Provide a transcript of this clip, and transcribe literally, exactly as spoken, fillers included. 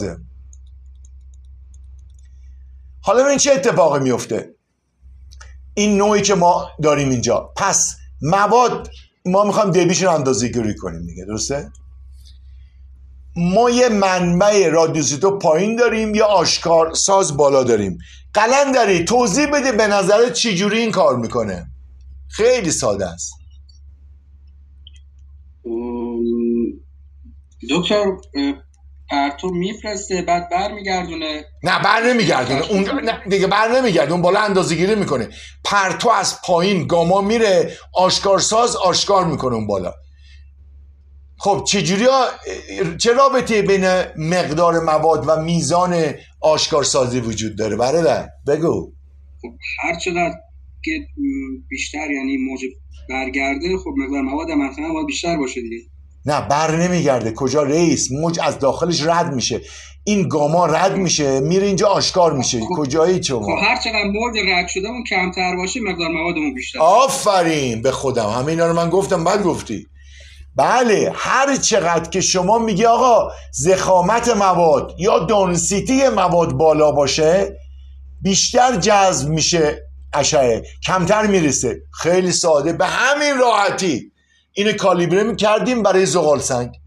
حالا ببین چه اتفاقی میفته. این نوعی که ما داریم اینجا، پس مواد ما میخوایم دبیشون رو اندازه گیری کنیم دیگه، درسته؟ ما یه منبع رادیوسیتو پایین داریم، یه آشکار ساز بالا داریم. قلندری توضیح بده به نظرت چی جوری این کار میکنه؟ خیلی ساده است. دکتر پرتو میفرسته بعد برمیگردونه؟ نه بر نمیگردونه اون نه دیگه، بر نمیگردونه اون بالا اندازه گیری میکنه. پرتو از پایین گاما میره، آشکارساز آشکار میکنه اون بالا. خب چجوری ها... چه رابطه بین مقدار مواد و میزان آشکارسازی وجود داره برادر؟ بگو. خب هر چقدر که بیشتر یعنی موج برگرده، خب مقدار مواد مثلا باید بیشتر باشه دیگه. نه بر نمیگرده. کجا رئیس؟ موج از داخلش رد میشه، این گاما رد میشه میره اینجا آشکار میشه. خب کجایی شما؟ خب هر چقدر موج رد شده اون کمتر باشه مقدار موادمون بیشتر. آفرین به خودم، همه اینا رو من گفتم بعد گفتی. بله هر چقدر که شما میگی آقا ضخامت مواد یا دانسیتی مواد بالا باشه بیشتر جذب میشه اشعه، کمتر میرسه. خیلی ساده، به همین راحتی اینو کالیبره میکردیم برای زغال سنگ.